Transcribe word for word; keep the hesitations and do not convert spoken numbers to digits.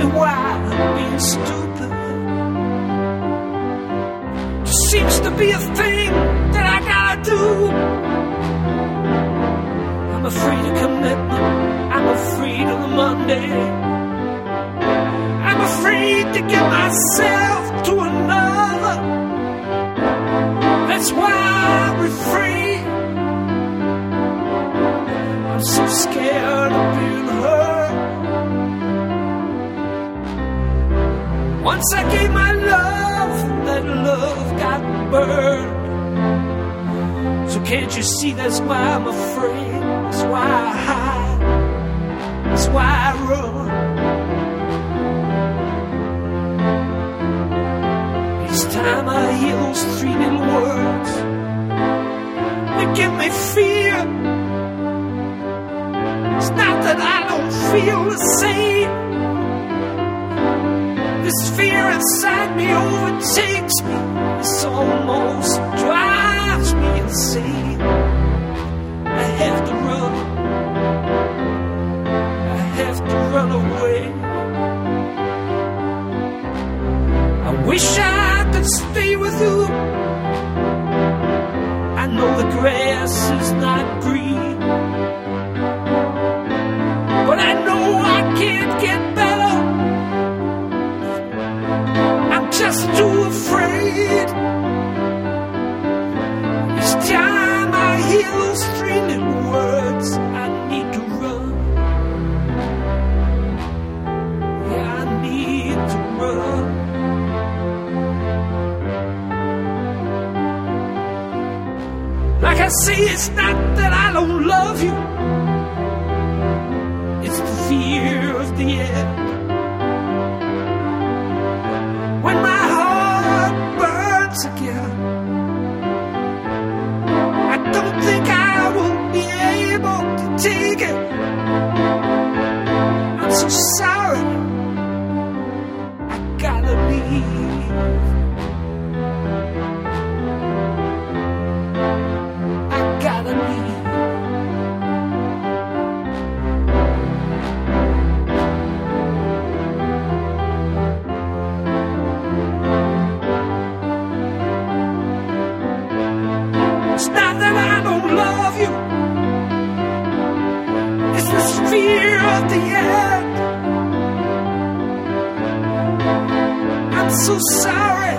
me why I'm being stupid. There seems to be a thing that I gotta do. I'm afraid of commitment, I'm afraid of the Monday, I'm afraid to give myself to another. That's why I refrain. I'm so scared of being hurt. Once I gave my love, that love got burned. So can't you see that's why I'm afraid? That's why I hide. That's why I run. Each time I hear those three little words, they give me fear. It's not that I don't feel the same. This fear inside me overtakes me. This almost drives me insane. I have to run. I have to run away. I wish I could stay with you. I know the grass is not green, but I know I can't get better. I'm just too afraid. Each time I hear those three little words, I need to run. Yeah, I need to run. Like I say, it's not that I don't love you. It's the fear of the end. When my heart burns again, I don't think I will be able to take it. I'm so sorry. I gotta leave. I gotta leave. It's not that I don't love you. It's this fear of the end. I'm so sorry.